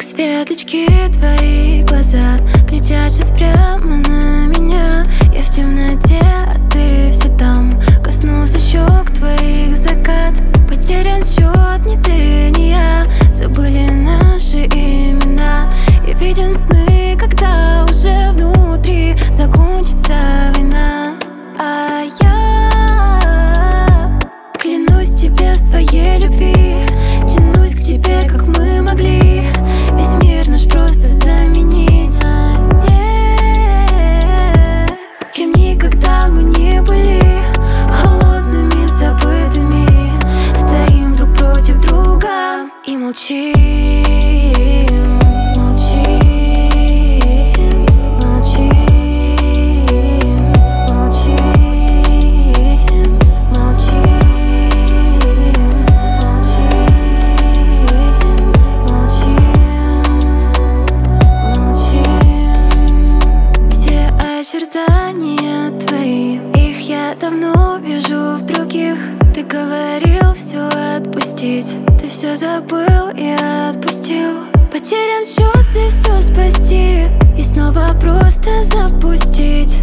Как светлячки твои глаза глядят сейчас прямо на меня. Я в темноте, а ты все там. Коснулся щек твоих закат. Потерян счет, ни ты, ни я. Забыли наши имена. И видим сны, когда уже внутри закончится война. А я клянусь тебе в своей любви. Тянусь к тебе, как мы могли. Весь мир наш просто заменить на тех, кем никогда мы не были. Холодными, забытыми. Стоим друг против друга и молчим. Очертания твои, их я давно вижу в других. Ты говорил все отпустить, ты все забыл и отпустил. Потерян счет, и все спасти, и снова просто запустить.